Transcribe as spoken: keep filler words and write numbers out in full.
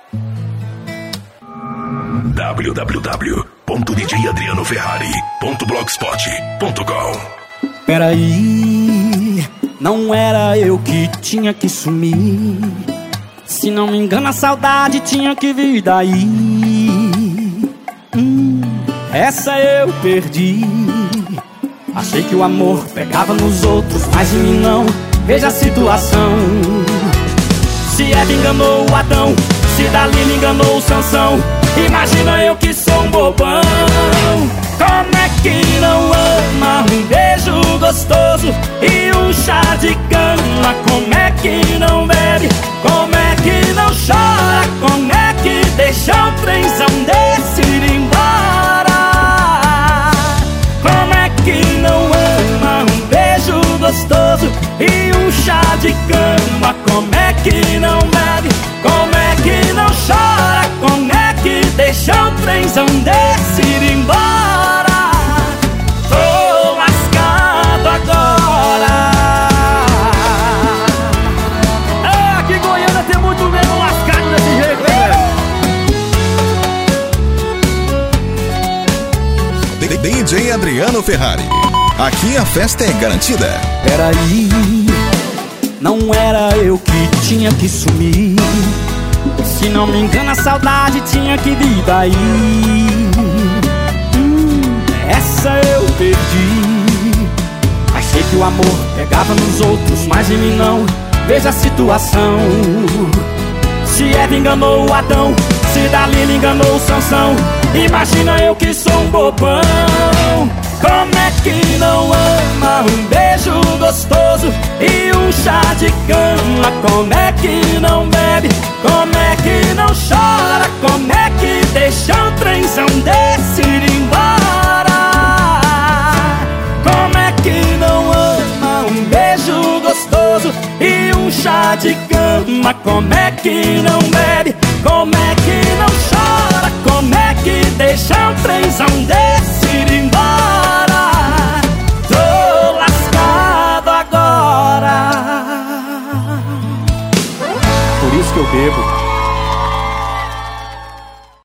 w w w ponto d j adriano ferrari ponto blogspot ponto com. Peraí, não era eu que tinha que sumir. Se não me engano a saudade tinha que vir daí. hum, Essa eu perdi. Achei que o amor pegava nos outros, mas em mim não. Veja a situação. Se Eva enganou o Adão, se Dalila enganou o Sansão, imagina eu que sou um bobão. Como é que não ama um beijo gostoso e um chá de cama? Como é que não bebe? Como é que não chora? Como é que deixa o trenzão desse ir embora? Como é que não ama um beijo gostoso e um chá de cama? Como é que não bebe? Como é que não chora? Como é que deixa o trenzão desse ir embora? Tô lascado agora. Ah, que Goiânia tem muito mesmo lascado desse jeito, né, velho? D J Adriano Ferrari. Aqui a festa é garantida. Peraí, não era eu que tinha que sumir. Se não me engano a saudade tinha que vir daí. hum, Essa eu perdi. Achei que o amor pegava nos outros, mas em mim não. Veja a situação. Se Eva enganou o Adão, se Dalila enganou o Sansão, imagina eu que sou um bobão. Como é que não ama um beijo gostoso e um chá de cama? Como é que não bebe? Como é que não chora? Como é que deixa o trenzão desse ir embora? Como é que não ama um beijo gostoso e um chá de cama? Como é que não bebe? Como é que não chora? Como é que deixa o trenzão desse ir embora? Tô lascado agora. Por isso que eu bebo.